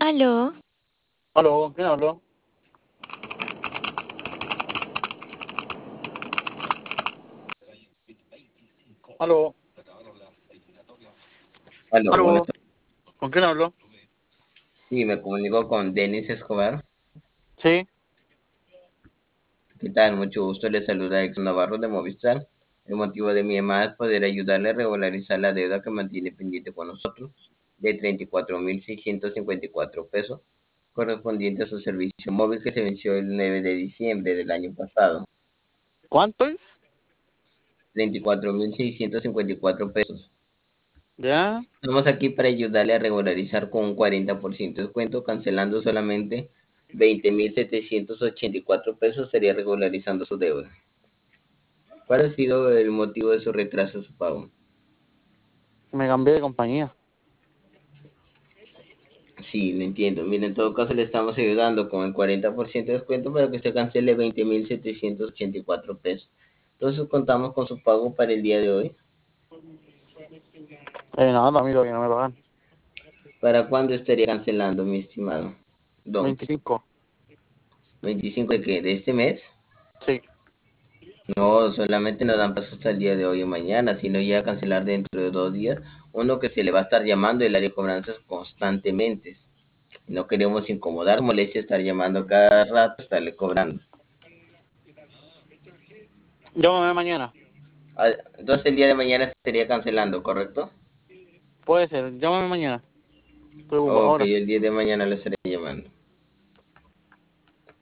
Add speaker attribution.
Speaker 1: Aló,
Speaker 2: Aló, ¿con quién hablo? Aló,
Speaker 3: Aló, buenas
Speaker 2: aló,
Speaker 3: tardes.
Speaker 2: ¿con quién hablo?
Speaker 3: Sí, me comunico con Denis Escobar.
Speaker 2: Sí,
Speaker 3: ¿Qué tal? Mucho gusto. Le saluda Exxon Navarro de Movistar. El motivo de mi llamada es poder ayudarle a regularizar la deuda que mantiene pendiente con nosotros de 34.654 pesos, correspondiente a su servicio móvil que se venció el 9 de diciembre del año pasado.
Speaker 2: ¿cuánto es?
Speaker 3: 34.654 pesos.
Speaker 2: Ya,
Speaker 3: Estamos aquí para ayudarle a regularizar con un 40% de descuento, cancelando solamente 20.784 pesos, sería regularizando su deuda. ¿Cuál ha sido el motivo de su retraso en su pago?
Speaker 2: me cambié de compañía.
Speaker 3: Sí, le entiendo. Mire, en todo caso le estamos ayudando con el 40% de descuento para que usted cancele 20.784 pesos. Entonces contamos con su pago para el día de hoy.
Speaker 2: Nada, a mí todavía no me pagan.
Speaker 3: ¿Para cuándo estaría cancelando, mi estimado Don?
Speaker 2: 25.
Speaker 3: 25 de qué? ¿De este mes?
Speaker 2: Sí.
Speaker 3: No, solamente nos dan paso hasta el día de hoy o mañana, sino ya cancelar dentro de 2 días. Uno que se le va a estar llamando el área de cobranzas constantemente. No queremos incomodar, molestia estar llamando cada rato, estarle cobrando.
Speaker 2: Llámame mañana.
Speaker 3: Ah, entonces el día de mañana estaría cancelando, ¿correcto?
Speaker 2: Puede ser, llámame mañana. Estoy ocupado
Speaker 3: Ok,
Speaker 2: ahora.
Speaker 3: el día de mañana le estaré llamando.